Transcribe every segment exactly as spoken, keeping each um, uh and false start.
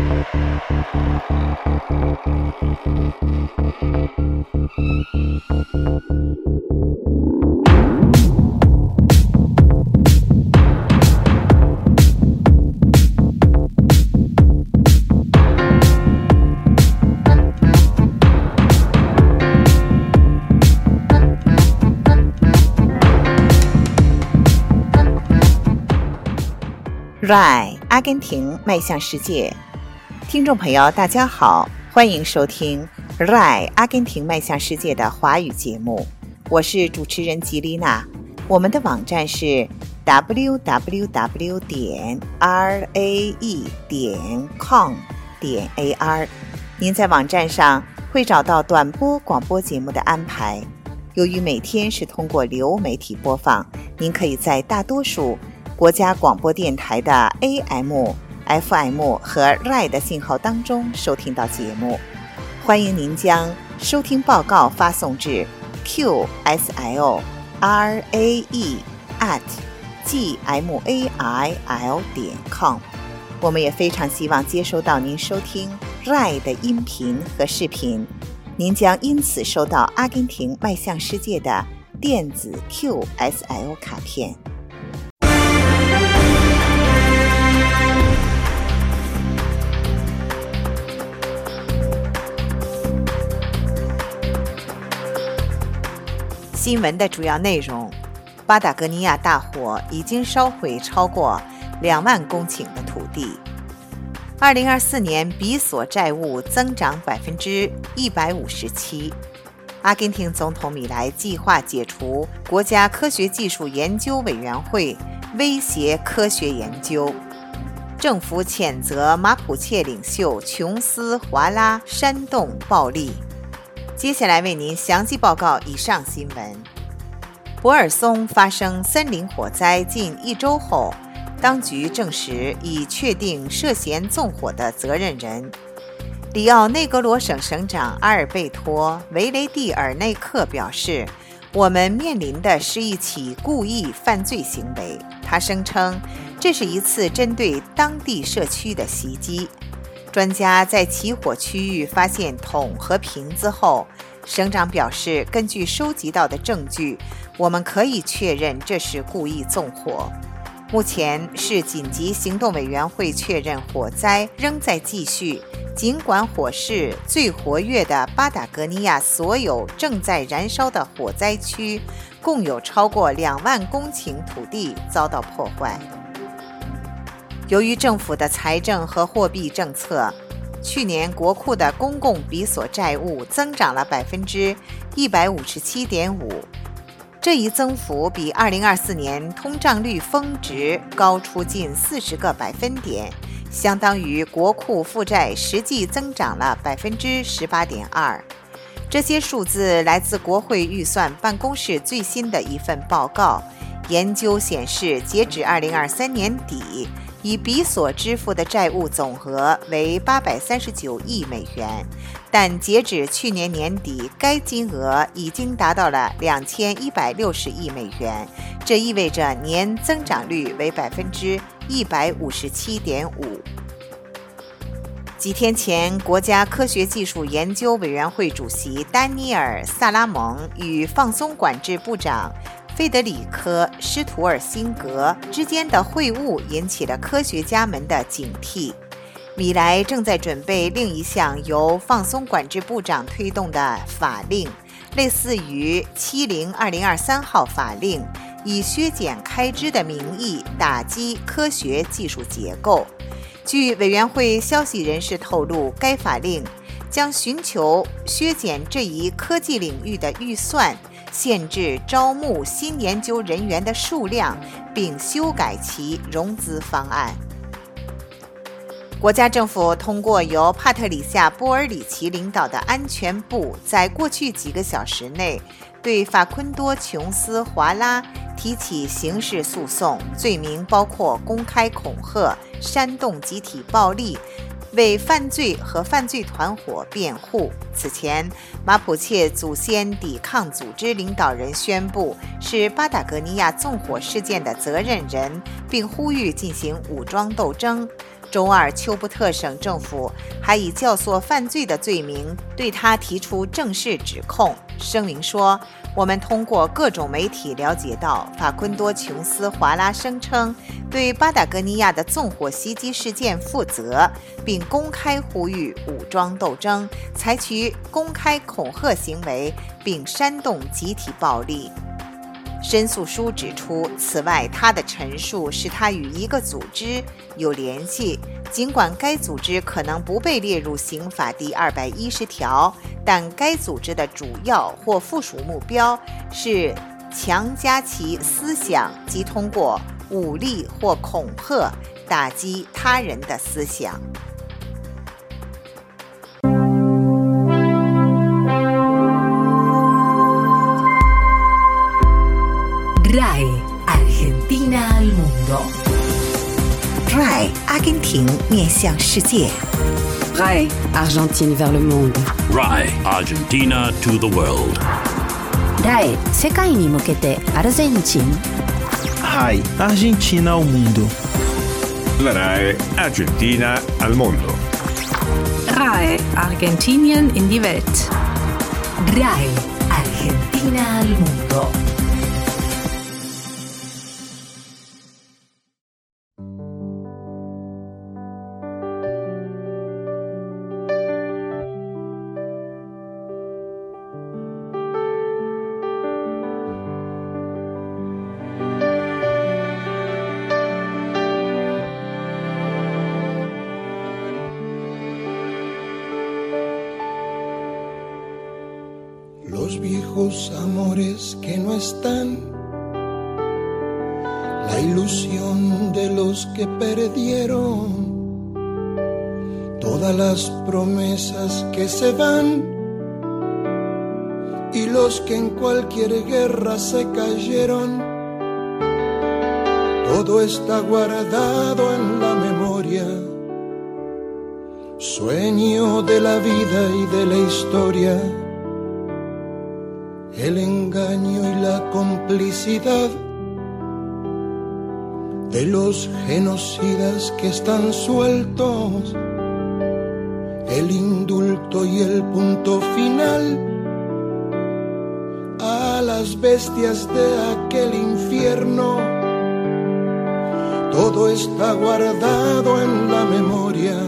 R A I 阿根廷迈向世界，听众朋友大家好，欢迎收听 R A I 阿根廷迈向世界的华语节目，我是主持人吉丽娜。我们的网站是 double-u double-u double-u 点 r a e 点 com 点 a r， 您在网站上会找到短波广播节目的安排。由于每天是通过流媒体播放，您可以在大多数国家广播电台的 A M、F M 和 R A I 的信号当中收听到节目。欢迎您将收听报告发送至 q s l r a e at g m a i l 点 com。我们也非常希望接收到您收听 R A I 的音频和视频，您将因此收到阿根廷迈向世界的电子 Q S L 卡片。新闻的主要内容：巴达哥尼亚大火已经烧毁超过两万公顷的土地。二零二四年比索债务增长百分之一百五十七。阿根廷总统米莱计划解除国家科学技术研究委员会，威胁科学研究。政府谴责马普切领袖琼斯华拉煽动暴力。接下来为您详细报告以上新闻。博尔松发生森林火灾近一周后，当局证实已确定涉嫌纵火的责任人。里奥内格罗省省长阿尔贝托·维雷蒂尔内克表示，我们面临的是一起故意犯罪行为。他声称，这是一次针对当地社区的袭击。专家在起火区域发现桶和瓶子后，省长表示，根据收集到的证据，我们可以确认这是故意纵火。目前，市紧急行动委员会确认火灾仍在继续，尽管火势最活跃的巴达哥尼亚所有正在燃烧的火灾区共有超过两万公顷土地遭到破坏。由于政府的财政和货币政策，去年国库的公共比索债务增长了百分之一百五十七点五，这一增幅比二零二四年通胀率峰值高出近四十个百分点，相当于国库负债实际增长了百分之十八点二。这些数字来自国会预算办公室最新的一份报告。研究显示，截止二零二三年底，以比索支付的债务总额为八百三十九亿美元，但截止去年年底，该金额已经达到了两千一百六十亿美元，这意味着年增长率为百分之一百五十七点五。几天前，国家科学技术研究委员会主席丹尼尔·萨拉蒙与放松管制部长费德里科·施图尔辛格之间的会晤引起了科学家们的警惕。米莱正在准备另一项由放松管制部长推动的法令，类似于七零二零二三号法令，以削减开支的名义打击科学技术结构。据委员会消息人士透露，该法令将寻求削减这一科技领域的预算，限制招募新研究人员的数量，并修改其融资方案。国家政府通过由帕特里夏·波尔里奇领导的安全部，在过去几个小时内对法昆多·琼斯·华拉提起刑事诉讼，罪名包括公开恐吓、煽动集体暴力、为犯罪和犯罪团伙辩护。此前，马普切祖先抵抗组织领导人宣布是巴达哥尼亚纵火事件的责任人，并呼吁进行武装斗争。 周二，丘布特省政府还以教唆犯罪的罪名对他提出正式指控。声明说，我们通过各种媒体了解到，法昆多·琼斯·华拉声称对巴达哥尼亚的纵火袭击事件负责，并公开呼吁武装斗争，采取公开恐吓行为，并煽动集体暴力。申诉书指出，此外，他的陈述使他与一个组织有联系，尽管该组织可能不被列入刑法第二百一十条，但该组织的主要或附属目标是强加其思想及通过武力或恐吓打击他人的思想。 R A I Argentina al mundo. R A I 阿根廷面向世界。 R A I Argentine vers le monde. R A I Argentina to the world. R A I 世界に向けてアルゼンチン。 R A I Argentina ao mundo. La R A I Argentina al mundo. R A I Argentinien in die Welt. R A I Argentina al mundo. Los viejos amores que no están, la ilusión de los que perdieron, todas las promesas que se van y los que en cualquier guerra se cayeron, todo está guardado en la memoria, sueño de la vida y de la historia. El engaño y la complicidad de los genocidas que están sueltos, el indulto y el punto final a las bestias de aquel infierno, todo está guardado en la memoria,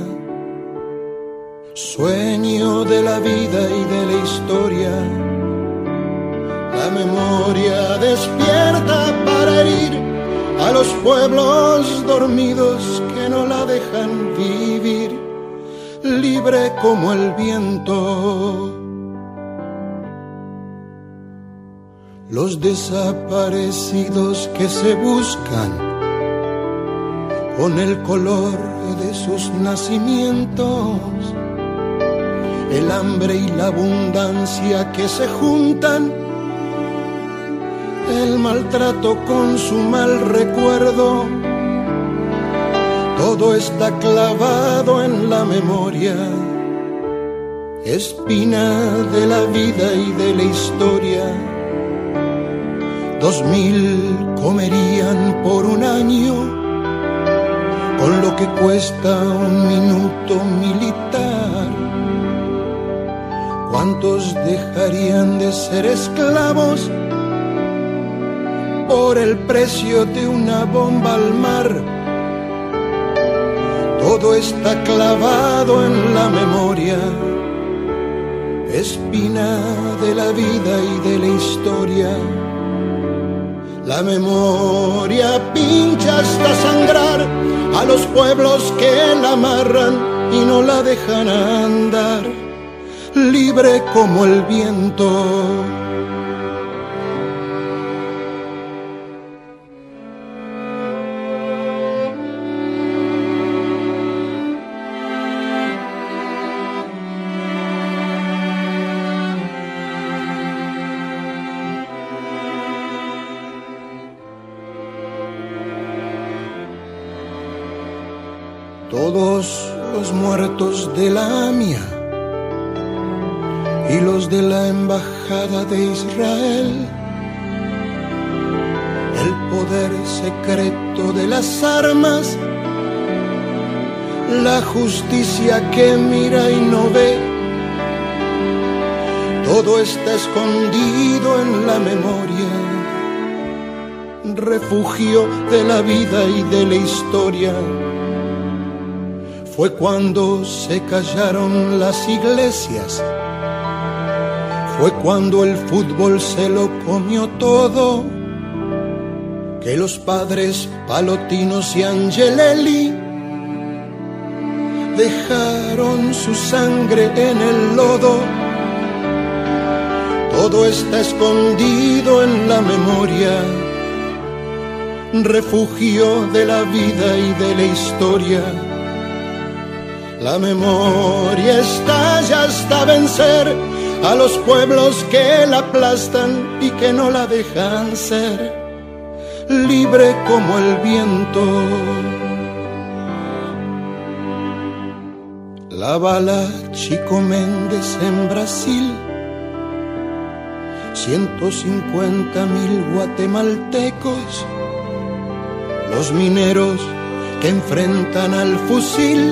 sueño de la vida y de la historia. La memoria despierta para herir a los pueblos dormidos que no la dejan vivir, libre como el viento. Los desaparecidos que se buscan con el color de sus nacimientos, el hambre y la abundancia que se juntan, el maltrato con su mal recuerdo, todo está clavado en la memoria, espina de la vida y de la historia. Dos mil comerían por un año con lo que cuesta un minuto militar. ¿Cuántos dejarían de ser esclavos por el precio de una bomba al mar? Todo está clavado en la memoria, espina de la vida y de la historia. La memoria pincha hasta sangrar a los pueblos que la amarran y no la dejan andar, libre como el viento. Todos los muertos de la A M I A y los de la Embajada de Israel, el poder secreto de las armas, la justicia que mira y no ve. Todo está escondido en la memoria, refugio de la vida y de la historia. Fue cuando se callaron las iglesias, fue cuando el fútbol se lo comió todo, que los padres Palotinos y Angelelli dejaron su sangre en el lodo. Todo está escondido en la memoria, refugio de la vida y de la historia. La memoria estalla hasta vencer a los pueblos que la aplastan y que no la dejan ser libre como el viento. La bala Chico Méndez en Brasil, ciento cincuenta mil guatemaltecos, los mineros que enfrentan al fusil.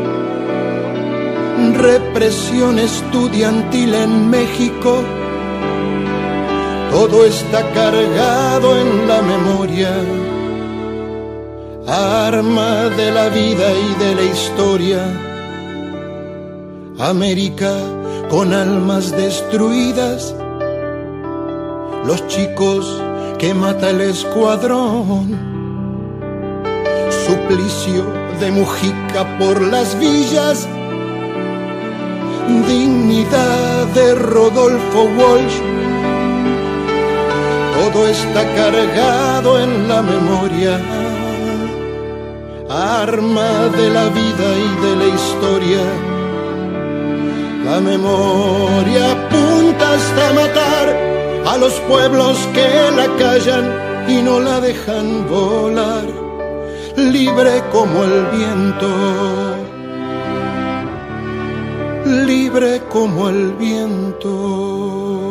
Represión estudiantil en México, todo está cargado en la memoria, arma de la vida y de la historia. América con almas destruidas, los chicos que mata el escuadrón, suplicio de Mujica por las villas, dignidad de Rodolfo Walsh. Todo está cargado en la memoria, arma de la vida y de la historia. La memoria apunta hasta matar a los pueblos que la callan y no la dejan volar, libre como el viento, libre como el viento.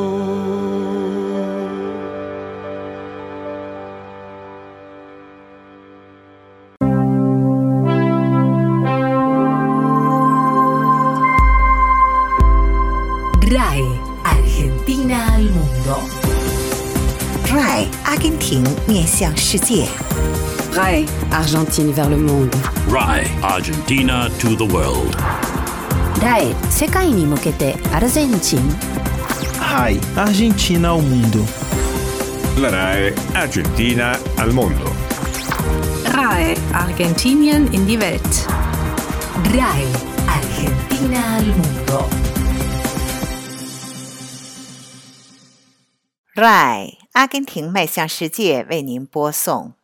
R A E Argentina al mundo. R A E 阿根廷面向世界。 R A E Argentine vers le monde. R A E Argentina to the world. R A E 世界に向けてアルゼンチン。 R A E Argentina ao mundo. La R A E Argentina al mundo. R A E Argentinien in die Welt. R A E Argentina al mundo. R A E 阿根廷迈向世界为您播送。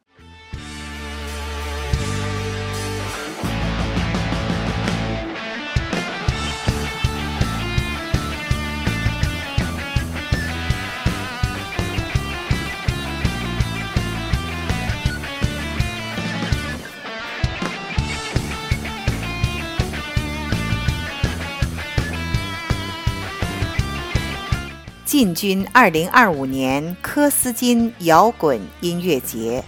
进军二零二五年科斯金摇滚音乐节。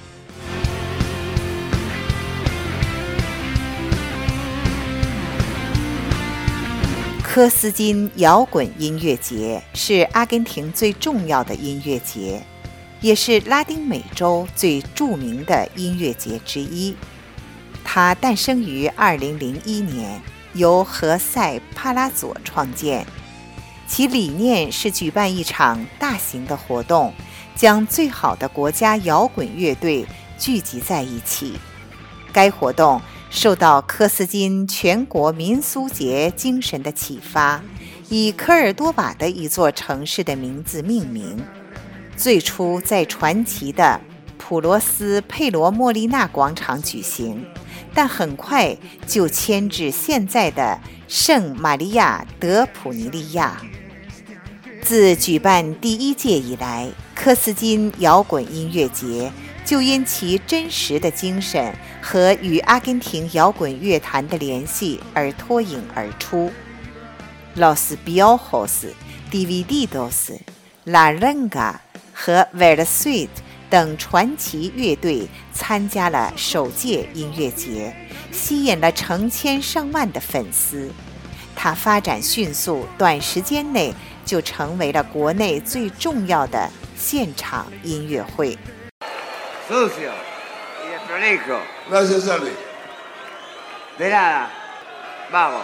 科斯金摇滚音乐节是阿根廷最重要的音乐节，也是拉丁美洲最著名的音乐节之一。它诞生于二零零一年，由何塞·帕拉佐创建。其理念是举办一场大型的活动，将最好的国家摇滚乐队聚集在一起。该活动受到科斯金全国民俗节精神的启发，以科尔多瓦的一座城市的名字命名。最初在传奇的普罗斯佩罗莫利纳广场举行，但很快就迁至现在的圣玛利亚德普尼利亚。自举办第一届以来，科斯金摇滚音乐节就因其真实的精神和与阿根廷摇滚乐坛的联系而脱颖而出。Los Piojos、Divididos、La Renga 和 Versuit 等传奇乐队参加了首届音乐节，吸引了成千上万的粉丝。它发展迅速，短时间内就成为了国内最重要的现场音乐会。 Sucio y desprolijo. Gracias, Charlie. De nada. Vamos.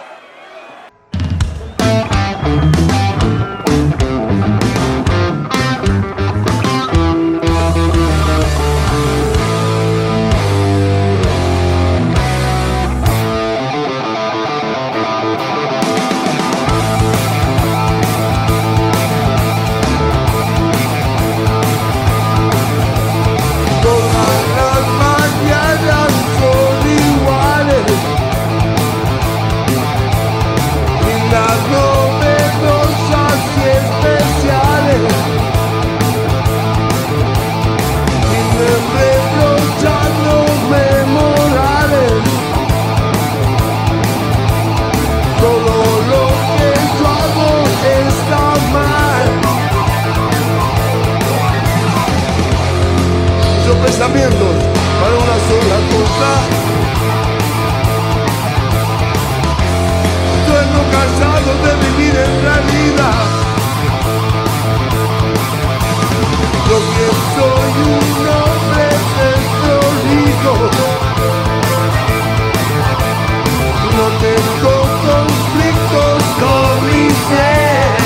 Pensamientos para una sola cosa. Duermo cansado de vivir en realidad. Yo que soy un hombre desprolijo, no tengo conflictos con mi ser,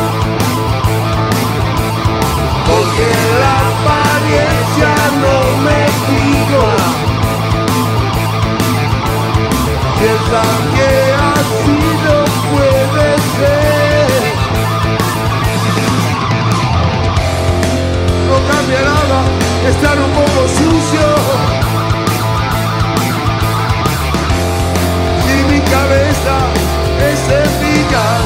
porque la apariencia no me fijo. Piensan que así no puede ser. No cambia nada estar un poco sucio. Si mi cabeza es eficaz.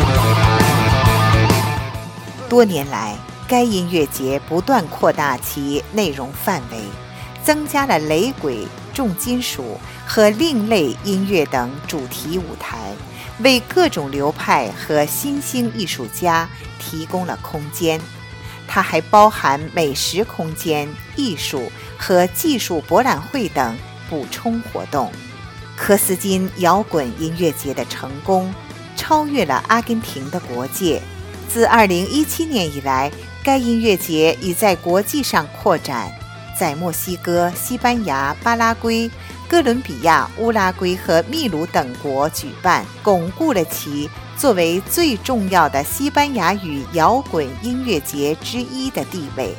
多年来，该音乐节不断扩大其内容范围，增加了雷鬼、重金属和另类音乐等主题舞台，为各种流派和新兴艺术家提供了空间。它还包含美食空间、艺术和技术博览会等补充活动。科斯金摇滚音乐节的成功超越了阿根廷的国界。自二零一七年以来，该音乐节已在国际上扩展，在墨西哥、西班牙、巴拉圭、哥伦比亚、乌拉圭和秘鲁等国举办，巩固了其作为最重要的西班牙语摇滚音乐节之一的地位。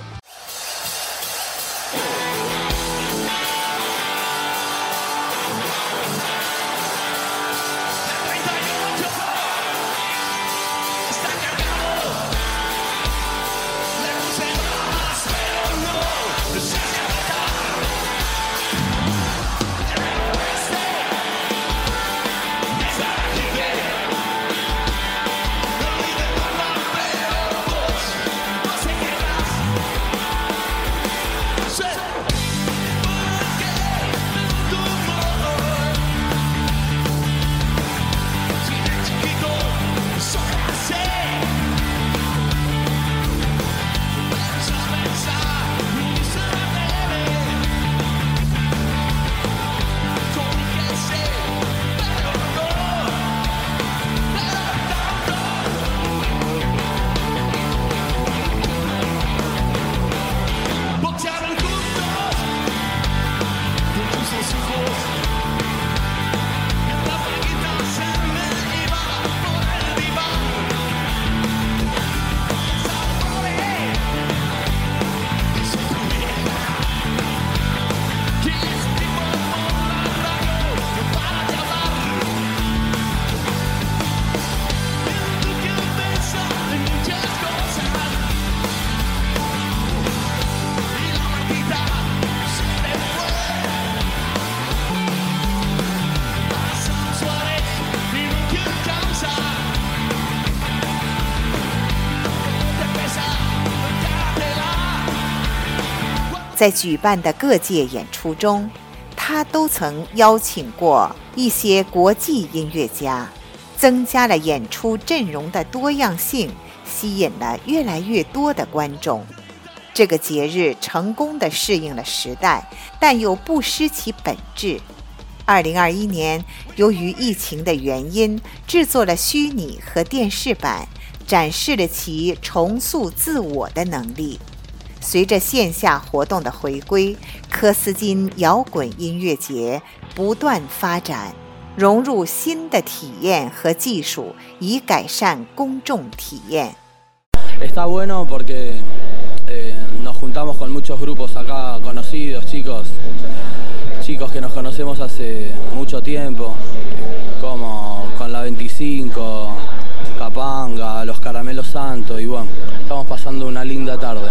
在举办的各届演出中，他都曾邀请过一些国际音乐家，增加了演出阵容的多样性，吸引了越来越多的观众。 这个节日成功地适应了时代，但又不失其本质。二零二一年，由于疫情的原因，制作了虚拟和电视版，展示了其重塑自我的能力。随着线下活动的回归，科斯金摇滚音乐节不断发展，融入新的体验和技术，以改善公众体验。 Está bueno porque eh, nos juntamos con muchos grupos acá conocidos, chicos, chicos que nos conocemos hace mucho tiempo, como con la veinticinco, Capanga, los Caramelos Santos, y bueno, estamos pasando una linda tarde.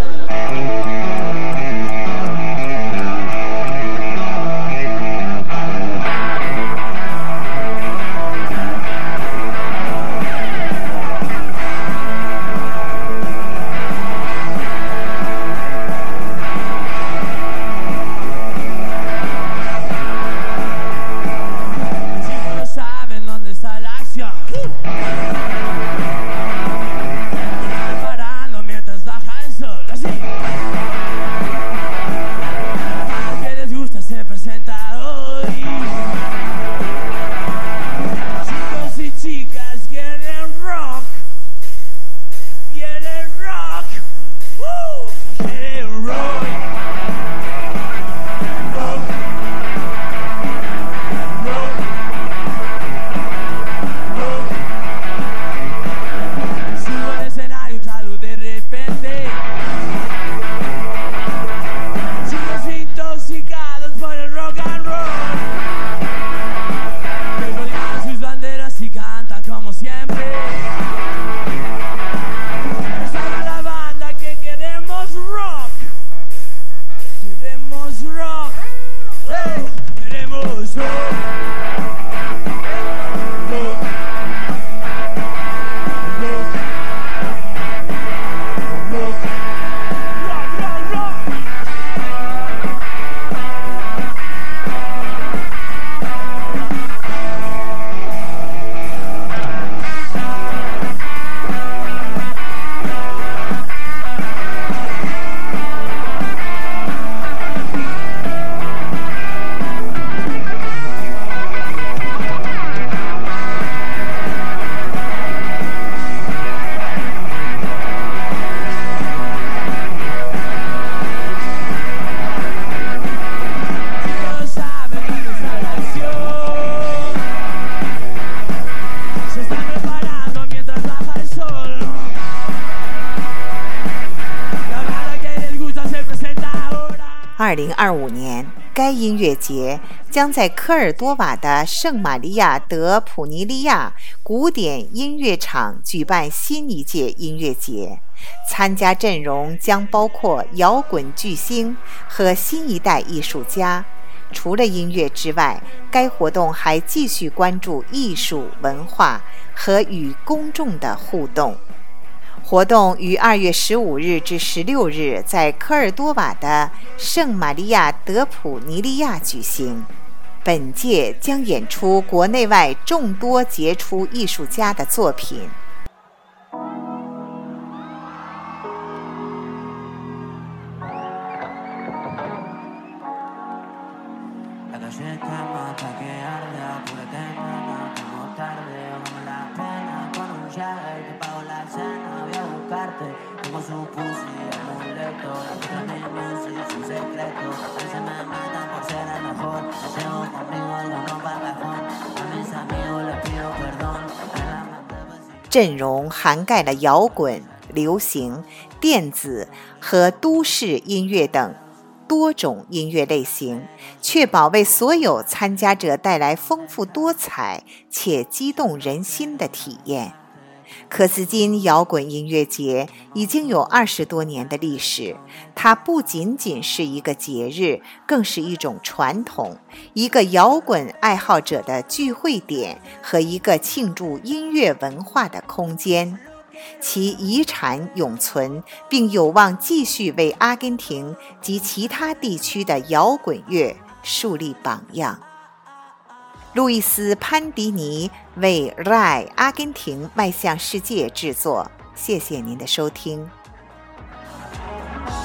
二零二五年，该音乐节将在科尔多瓦的圣玛利亚德普尼利亚古典音乐场举办新一届音乐节，参加阵容将包括摇滚巨星和新一代艺术家。除了音乐之外，该活动还继续关注艺术文化和与公众的互动。活动于二月十五日至十六日在科尔多瓦的圣玛利亚德普尼利亚举行。本届将演出国内外众多杰出艺术家的作品。阵容涵盖了摇滚、流行、电子和都市音乐等多种音乐类型，确保为所有参加者带来丰富多彩且激动人心的体验。科斯金摇滚音乐节已经有二十多年的历史，它不仅仅是一个节日，更是一种传统，一个摇滚爱好者的聚会点和一个庆祝音乐文化的空间。其遗产永存，并有望继续为阿根廷及其他地区的摇滚乐树立榜样。路易斯·潘迪尼为 R A I 阿根廷迈向世界制作，谢谢您的收听。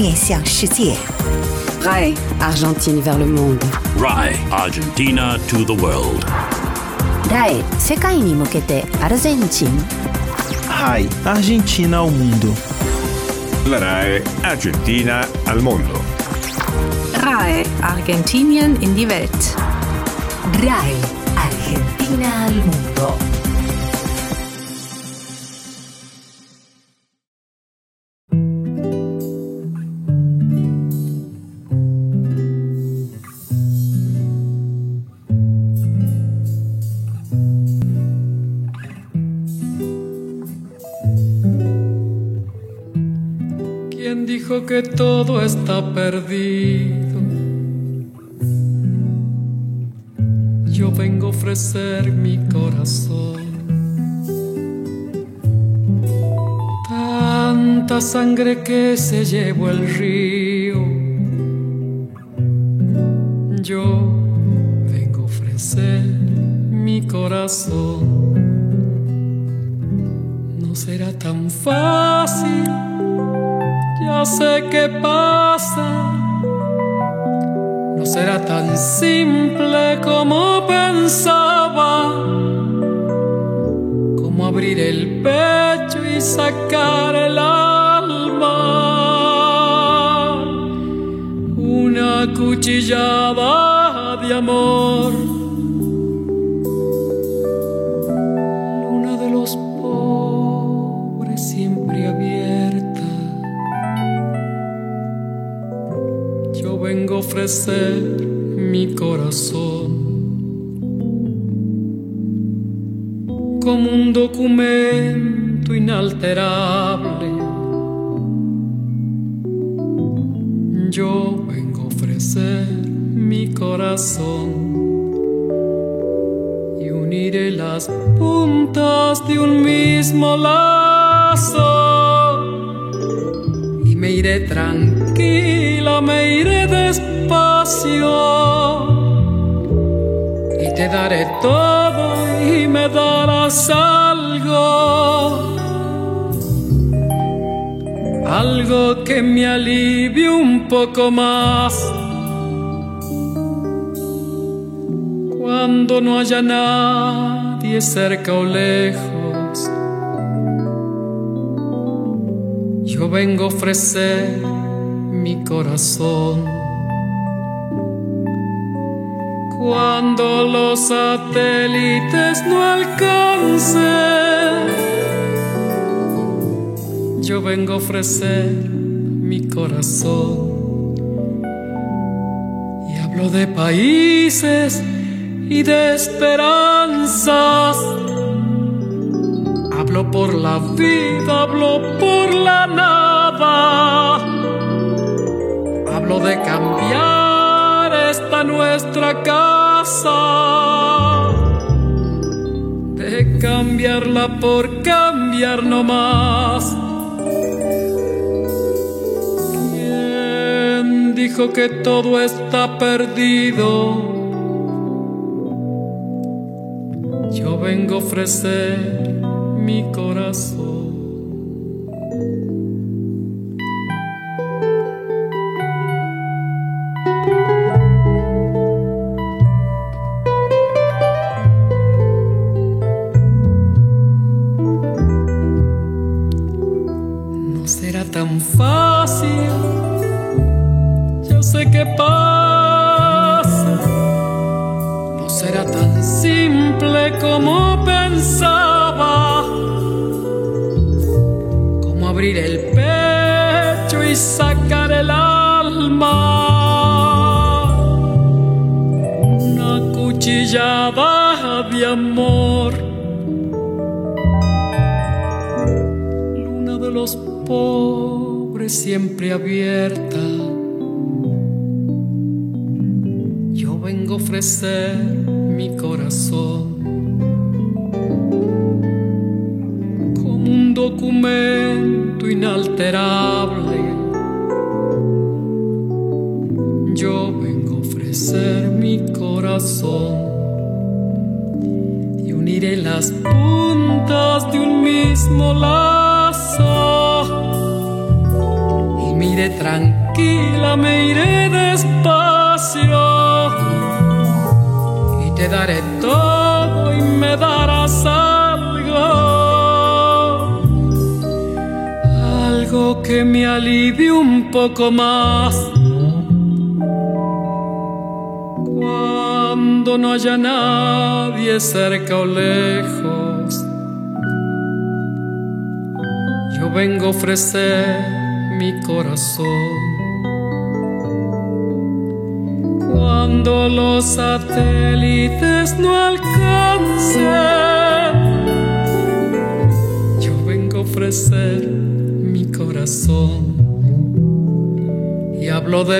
面向世界。 R A E Argentine vers le monde. R A E Argentina to the world. R A E 世界に向けてアルゼンチン。 R A E Argentina ao mundo. La R A E Argentina al mondo. R A E Argentinien in die Welt. R A E Argentina al mundo. ¿Quién dijo que todo está perdido? Yo vengo a ofrecer mi corazón. Tanta sangre que se llevó el río. Yo vengo a ofrecer mi corazón. No será tan fácil. Ya sé qué pasa, no será tan simple como pensaba, como abrir el pecho y sacar el alma, una cuchillada de amor, luna de los pobres siempre abierta. Yo vengo a ofrecer mi corazón como un documento inalterable. Yo vengo a ofrecer mi corazón y uniré las puntas de un mismo lazo. Me iré tranquila, me iré despacio y te daré todo y me darás algo, algo que me alivie un poco más cuando no haya nadie cerca o lejos. Yo vengo a ofrecer mi corazón cuando los satélites no alcancen. Yo vengo a ofrecer mi corazón y hablo de países y de esperanzas. Hablo por la vida, hablo por la nada. Hablo de cambiar esta nuestra casa, de cambiarla por cambiar no más. ¿Quién dijo que todo está perdido? Yo vengo a ofrecer mi corazón. No será tan fácil, yo sé qué pasa. No será tan simple como pensaba, abrir el pecho y sacar el alma, una cuchillada de amor, luna de los pobres siempre abierta. Yo vengo a ofrecer mi corazón como un documento inalterable. Yo vengo a ofrecer mi corazón y uniré las puntas de un mismo lazo y me iré tranquila, me iré despacio y te daré todo y me darás algo, algo que me alivie un poco más. Cuando no haya nadie cerca o lejos, yo vengo a ofrecer mi corazón. Cuando los satélites no alcancen, yo vengo a ofrecer mi corazón. Y hablo de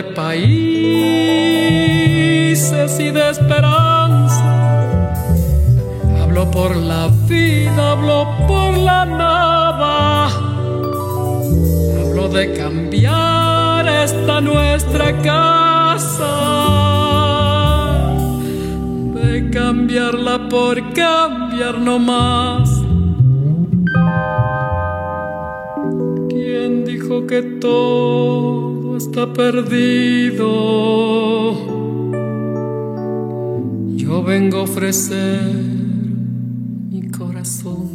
países y de esperanza, hablo por la vida, hablo por la nada, hablo de cambiar esta nuestra casa, de cambiarla por cambiar no más. ¿Quién dijo que todo está perdido? Yo vengo a ofrecer mi corazón.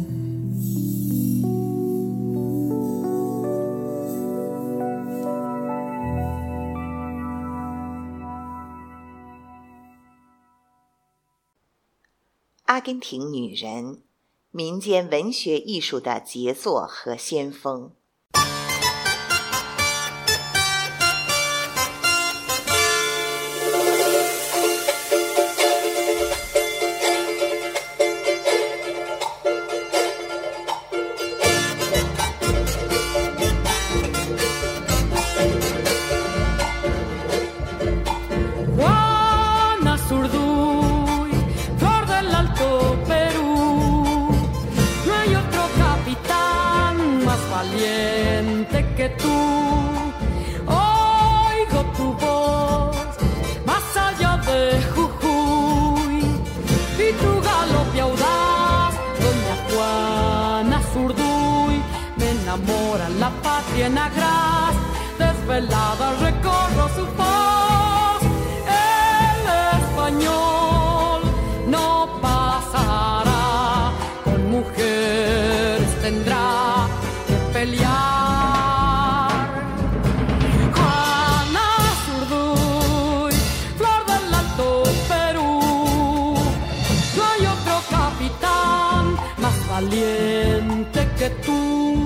阿根廷女人，民间文学艺术的杰作和先锋。 Que tú, oigo tu voz más allá de Jujuy y tu galope audaz, doña Juana Zurduy, me enamora la patria en agraz, desvelada recorro su voz, el español no pasará, con mujeres tendrá que pelear. Valiente que tú.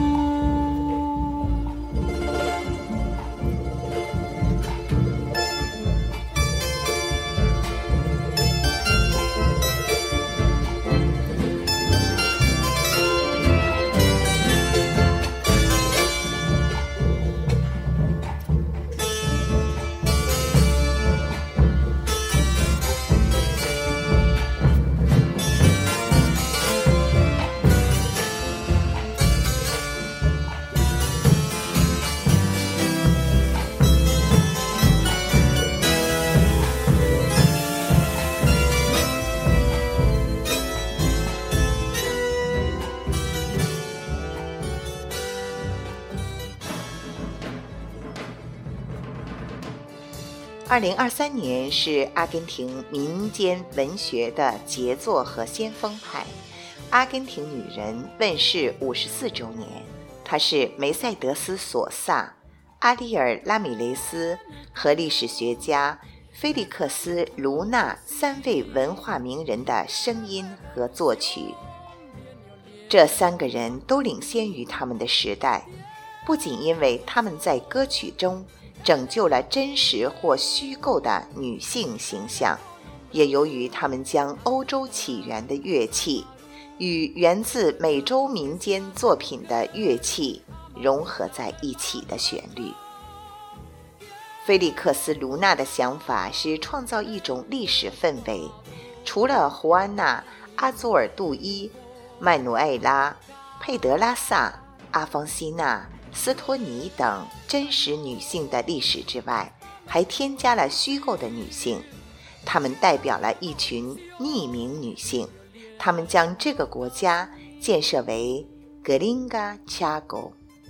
二零二三年是阿根廷民间文学的杰作和先锋派，阿根廷女人问世五十四周年。她是梅赛德斯·索萨、阿里尔·拉米雷斯和历史学家菲利克斯·卢纳三位文化名人的声音和作曲。这三个人都领先于他们的时代，不仅因为他们在歌曲中拯救了真实或虚构的女性形象，也由于他们将欧洲起源的乐器与源自美洲民间作品的乐器融合在一起的旋律。菲利克斯·卢纳的想法是创造一种历史氛围，除了胡安娜、阿祖尔杜伊、曼努埃拉、佩德拉萨、阿方西娜、斯托尼等真实女性的历史之外，还添加了虚构的女性，她们代表了一群匿名女性，她们将这个国家建设为格林嘎恰狗，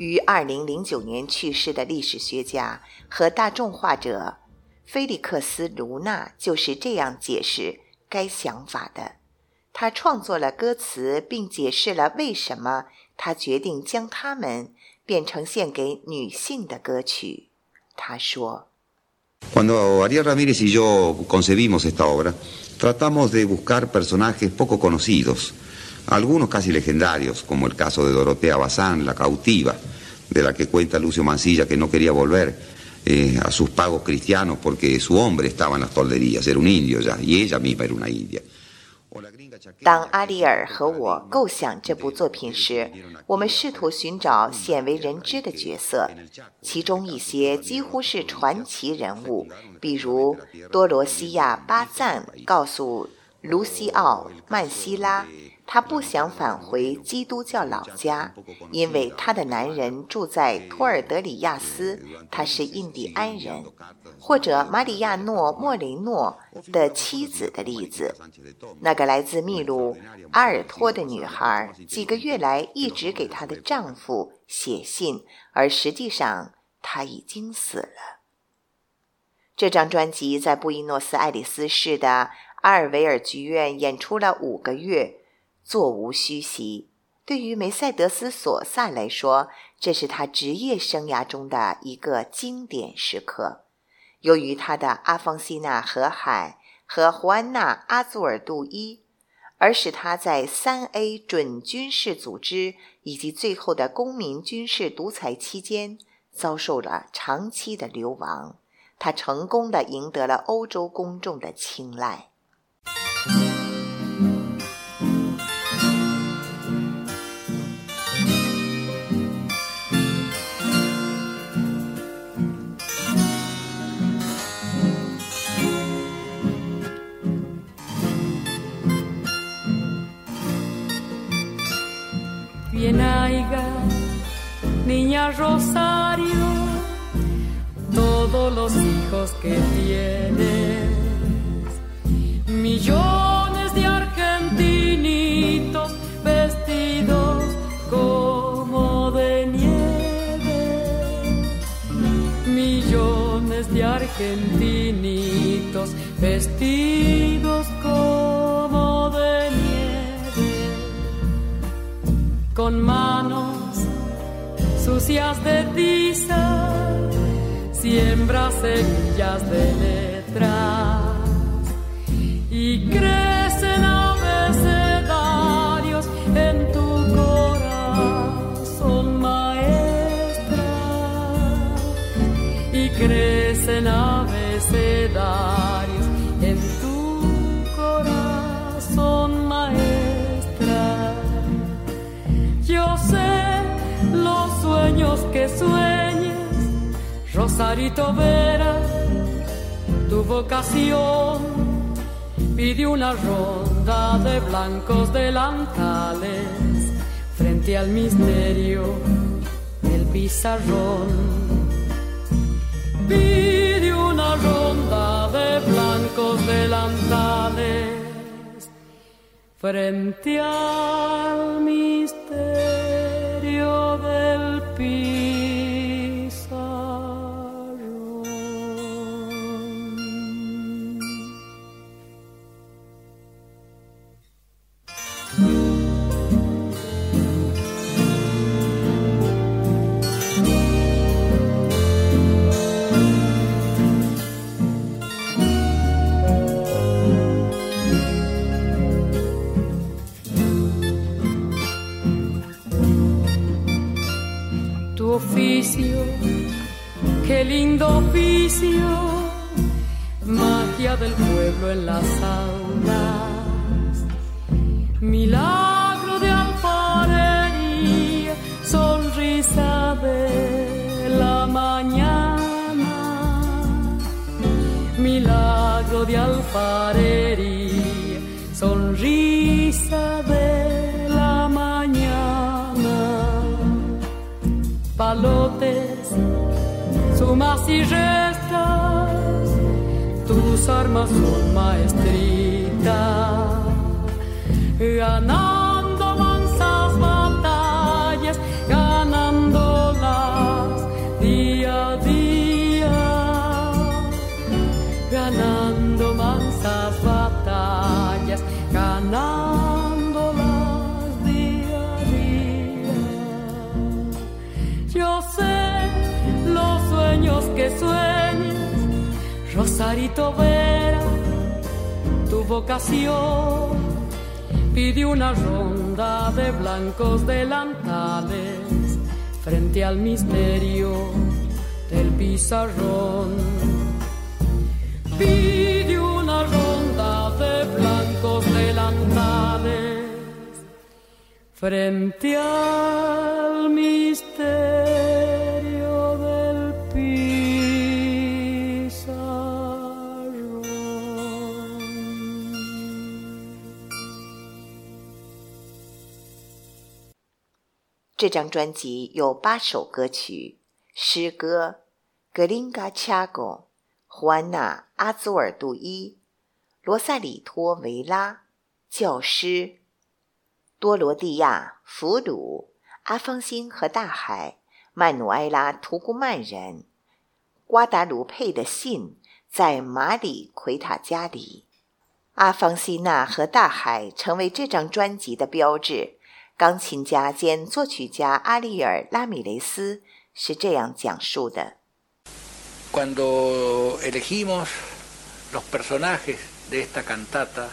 于二零零九年去世的历史学家和大众画者菲利克斯·卢纳就是这样解释该想法的。他创作了歌词，并解释了为什么他决定将它们变成献给女性的歌曲。他说 Cuando Ariel Ramírez y yo concebimos esta obra, tratamos de buscar personajes poco conocidos, algunos casi legendarios, como el caso de Dorotea Bazán, la cautiva, de la que cuenta Lucio Mansilla que no quería volver eh, a sus pagos cristianos porque su hombre estaba en las tolderías, era un indio ya, y ella misma era una india. 当阿里尔和我构想这部作品时，我们试图寻找鲜为人知的角色，其中一些几乎是传奇人物，比如多罗西亚·巴赞告诉卢西奥·曼西拉，她不想返回基督教老家，因为她的男人住在托尔德里亚斯，他是印第安人。或者马里亚诺·莫雷诺的妻子的例子，那个来自秘鲁阿尔托的女孩，几个月来一直给她的丈夫写信，而实际上她已经死了。这张专辑在布宜诺斯艾利斯市的阿尔维尔剧院演出了五个月，座无虚席。对于梅赛德斯·索萨来说，这是他职业生涯中的一个经典时刻。由于他的阿方西纳河海和胡安娜阿祖尔杜伊，而使他在 三 A 准军事组织以及最后的公民军事独裁期间遭受了长期的流亡。他成功地赢得了欧洲公众的青睐。 Bien haiga, niña Rosario, todos los hijos que tienes, millones de argentinitos vestidos como de nieve, millones de argentinitos vestidos como de nieve. Con manos sucias de tiza, siembra semillas de letras y crecen abecedarios en tu corazón, maestra, y crecen abecedarios en tu corazón, maestra. Yo sé los sueños que sueñes, Rosarito Vera, tu vocación pide una ronda de blancos delantales frente al misterio del pizarrón. Pide una ronda de blancos delantales frente al misterio del pizarrón. Tu oficio, qué lindo oficio, magia del pueblo en las aulas, milagro de alfarería, sonrisa de la mañana, milagro de alfarería, sonrisa de la mañana. Palotes, sumas y restas, tus armas son maestritas, ganando mansas batallas, ganando Rosarito Vera, tu vocación pide una ronda de blancos delantales frente al misterio del pizarrón. Pide una ronda de blancos delantales frente al misterio del pizarrón. 这张专辑有八首歌曲，诗歌《Gringa Chago》、胡安娜·阿祖尔杜伊、罗萨里托·维拉、教师、多罗蒂亚、俘虏、阿方辛和大海、曼努埃拉·图古曼人、瓜达卢佩的信，在马里奎塔家里。阿方西娜和大海成为这张专辑的标志。钢琴家兼作曲家阿利尔·拉米雷斯是这样讲述的。 Cuando elegimos los personajes de esta cantata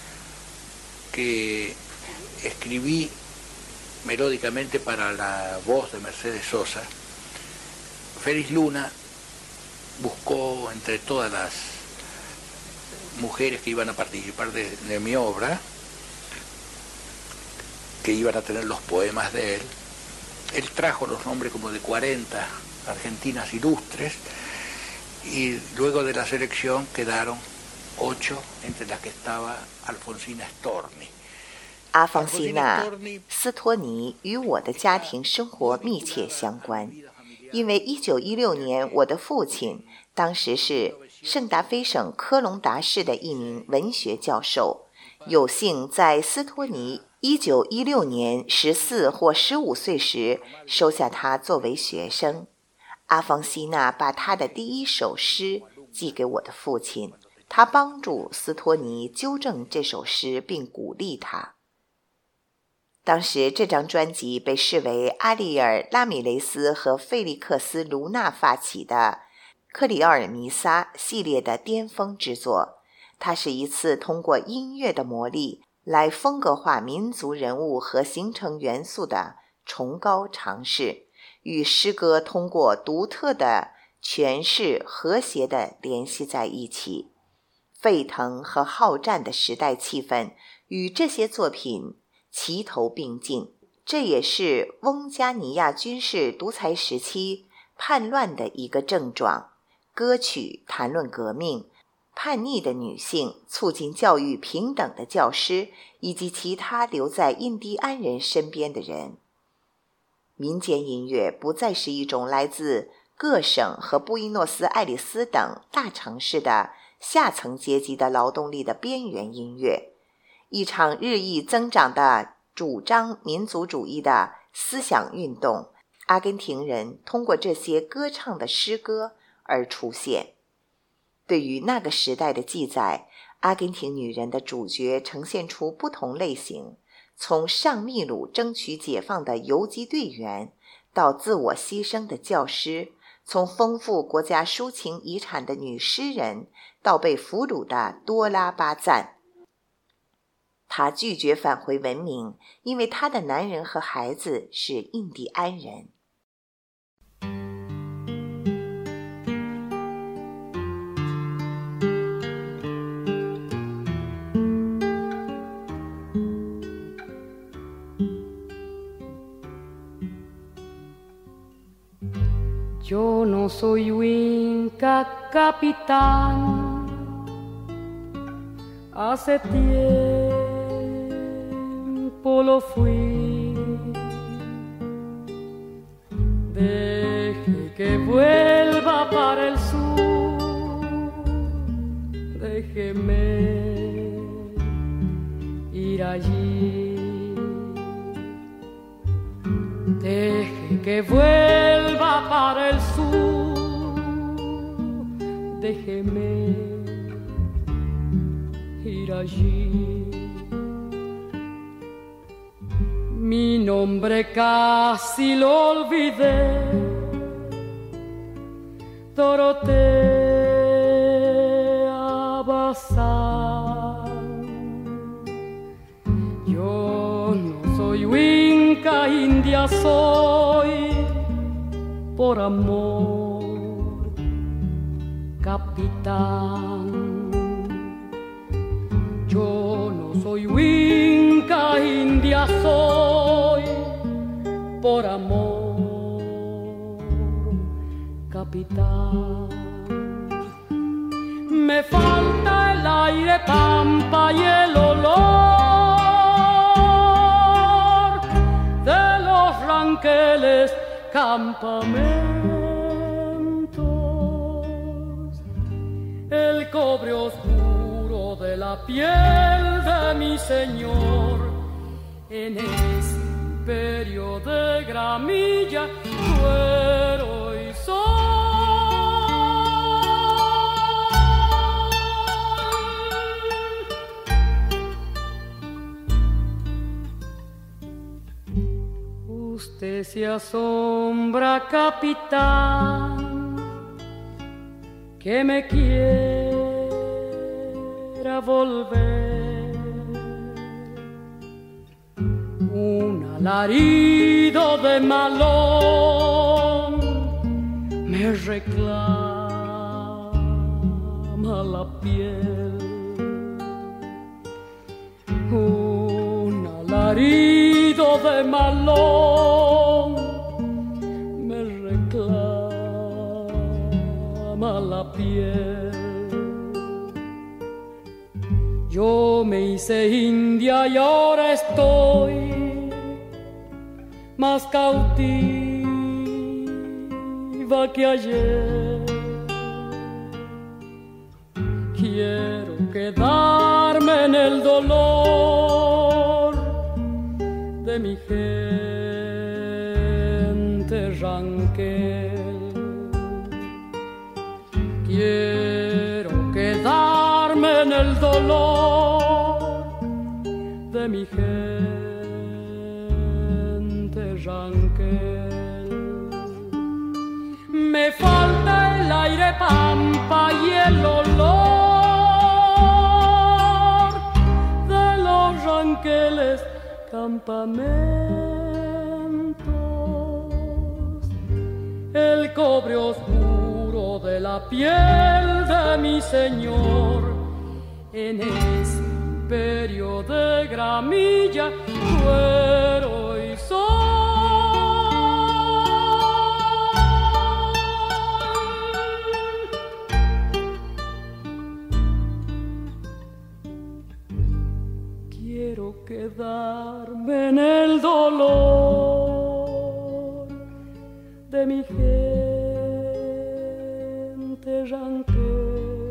que escribí melódicamente para la voz de Mercedes Sosa, Félix Luna buscó entre todas las mujeres que iban a participar de, de mi obra, que iban a tener los poemas de él, él trajo los nombres como de cuarenta argentinas ilustres, y luego de la selección quedaron ocho, entre las que estaba Alfonsina Storni。 阿方西娜·斯托尼与我的家庭生活密切相关，因为一九一六年我的父亲当时是圣达菲省科隆达市的一名文学教授，有幸在斯托尼一九一六年十四或十五岁时收下他作为学生。阿方西娜把他的第一首诗寄给我的父亲，他帮助斯托尼纠正这首诗并鼓励他。当时这张专辑被视为阿利尔·拉米雷斯和费利克斯·卢纳发起的克里奥尔弥撒系列的巅峰之作。它是一次通过音乐的魔力来风格化民族人物和形成元素的崇高尝试，与诗歌通过独特的诠释和谐地联系在一起。沸腾和好战的时代气氛与这些作品齐头并进，这也是翁加尼亚军事独裁时期叛乱的一个症状。歌曲谈论革命、叛逆的女性、促进教育平等的教师，以及其他留在印第安人身边的人。民间音乐不再是一种来自各省和布宜诺斯艾利斯等大城市的下层阶级的劳动力的边缘音乐。一场日益增长的主张民族主义的思想运动，阿根廷人通过这些歌唱的诗歌而出现。对于那个时代的记载，阿根廷女人的主角呈现出不同类型，从上秘鲁争取解放的游击队员，到自我牺牲的教师，从丰富国家抒情遗产的女诗人，到被俘虏的多拉巴赞。她拒绝返回文明，因为她的男人和孩子是印第安人。 Yo no soy Inca capitán, hace tiempo lo fui. Deje que vuelva para el sur, déjeme ir allí.Deje que vuelva para el sur, déjeme ir allí. Mi nombre casi lo olvidé, Dorotea pasar. Yo no soy Winca, india soy, por amor, capitán. Yo no soy Winca, india soy, por amor, capitán. Me falta el aire pampa y el olor de los ranqueles campamentos, el cobre oscuro de la piel de mi señor en ese imperio de gramilla, cuero y sol. Usted se asombra, capitán, que me quiera volver. Un alarido de malón me reclama la piel. Un alarido de malón me reclama la piel. Yo me hice india y ahora estoy más cautiva que ayer. Quiero quedarme en el dolor de mi gente ranquel. Quiero quedarme en el dolor de mi gente ranquel. Me falta el aire pampa y el olor de los ranqueles campamentos, el cobre oscuro de la piel de mi señor en ese imperio de gramilla, cuero y sol. Quiero quedarme en el dolor de mi gente ranquel.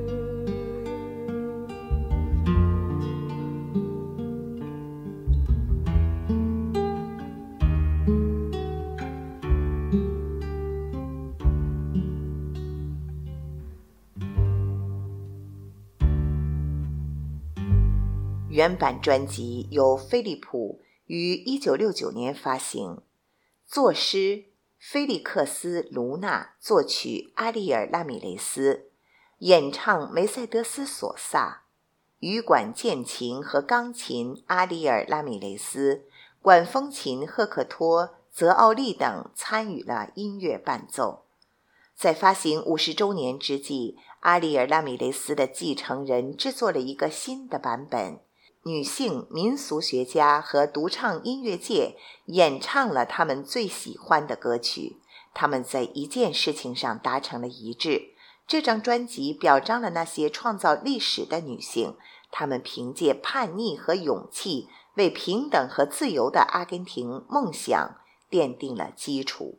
原版专辑由飞利浦于一九六九年发行，作诗菲利克斯·卢纳，作曲阿利尔·拉米雷斯，演唱梅赛德斯·索萨，羽管键琴和钢琴阿利尔·拉米雷斯，管风琴赫克托·泽奥利等参与了音乐伴奏。在发行五十周年之际，阿利尔·拉米雷斯的继承人制作了一个新的版本，女性民俗学家和独唱音乐界演唱了他们最喜欢的歌曲，他们在一件事情上达成了一致。这张专辑表彰了那些创造历史的女性，她们凭借叛逆和勇气，为平等和自由的阿根廷梦想奠定了基础。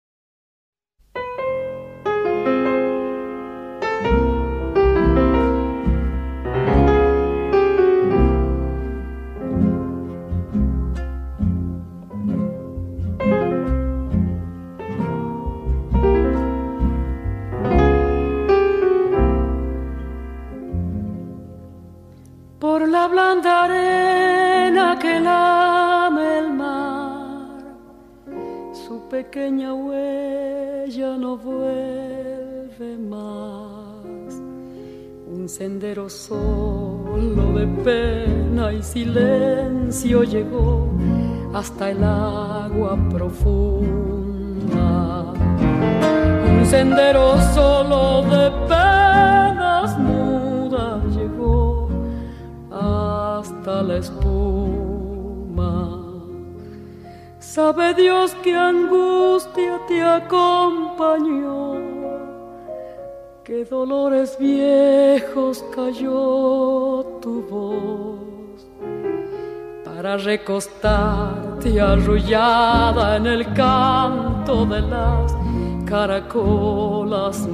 Por la blanda arena que lame el mar, su pequeña huella no vuelve más. Un sendero solo de pena y silencio llegó hasta el agua profunda. Un sendero solo de penas mudas llegó hasta la espuma. Sabe Dios qué angustia te acompañó, qué dolores viejos cayó tu voz, para recostarte arrullada en el canto de las caracolas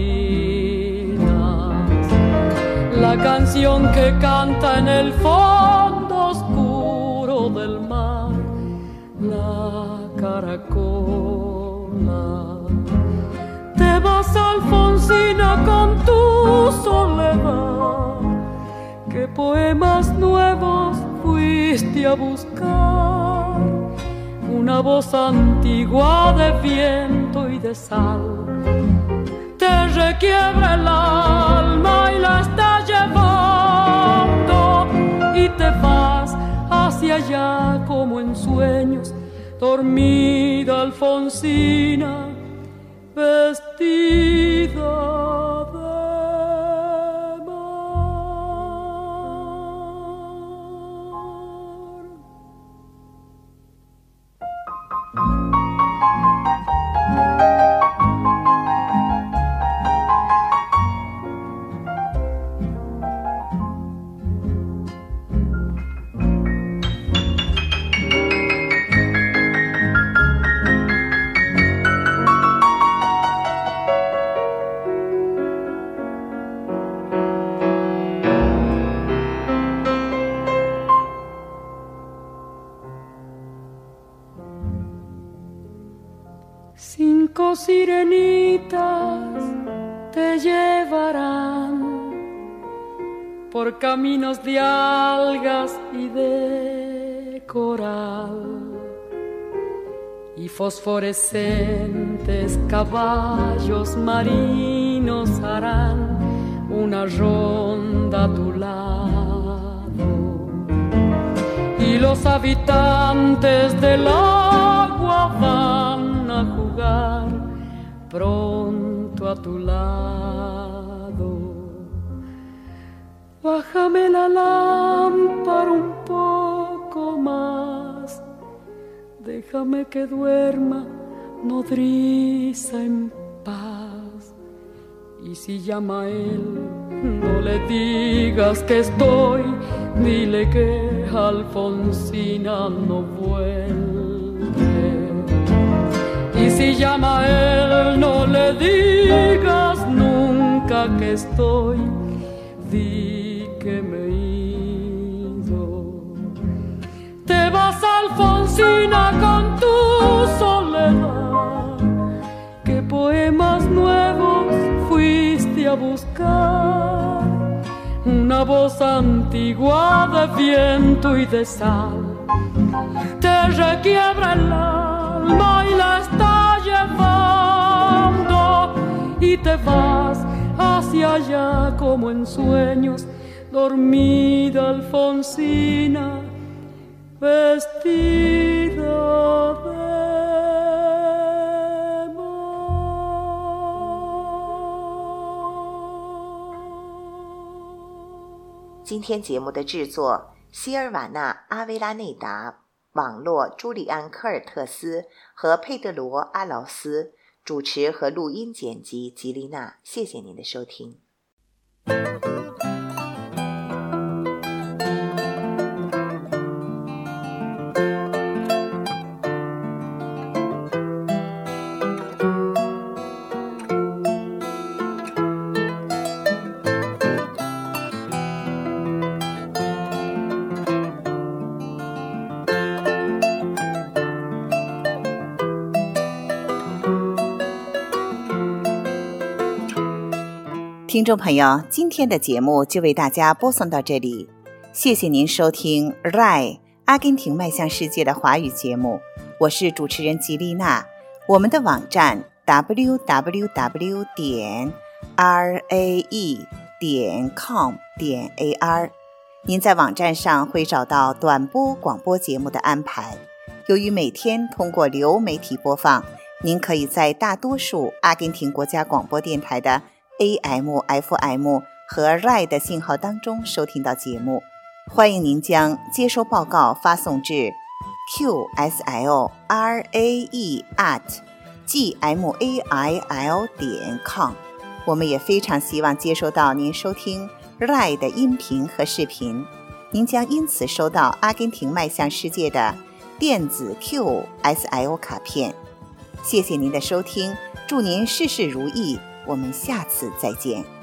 marinas. La canción que canta en el fondo oscuro del mar, la caracola. Te vas, Alfonsina, con tu soledad. ¿Qué poemas nuevos fuiste a buscar? Una voz antigua de viento y de sal te requiebra el alma y la está llevando, y te vas hacia allá como en sueños, dormida Alfonsina, vestida de Cinco sirenitas te llevarán por caminos de algas y de coral, y fosforescentes caballos marinos harán una ronda a tu lado, y los habitantes del agua van a jugar pronto a tu lado. Bájame la lámpara un poco más, déjame que duerma nodriza en paz. Y si llama él, no le digas que estoy, dile que Alfonsina no vuelve. Y si llama él, no le digas nunca que estoy, di que me he ido. Te vas, Alfonsina, con tu soledad. ¿Qué poemas nuevos fuiste a buscar? Una voz antigua de viento y de sal te requiebra el alma y la está llevando, y te vas hacia allá como en sueños, dormida Alfonsina, vestida de mar. 今天节目的制作：希尔瓦纳·阿维拉内达，网络：朱利安·科尔特斯和佩德罗·阿劳斯，主持和录音剪辑吉丽娜。谢谢您的收听。听众朋友，今天的节目就为大家播送到这里，谢谢您收听 R A I 阿根廷迈向世界的华语节目，我是主持人吉丽娜。我们的网站 double u double u double u 点 r a e 点 com 点 A R。 您在网站上会找到短波广播节目的安排。由于每天通过流媒体播放，您可以在大多数阿根廷国家广播电台的 A M、F M 和 R A I 的信号当中收听到节目。欢迎您将接收报告发送至 Q S L R A E at G M A I L 点 com。 我们也非常希望接收到您收听 R A I 的音频和视频，您将因此收到阿根廷迈向世界的电子 Q S L 卡片。谢谢您的收听，祝您事事如意，我们下次再见。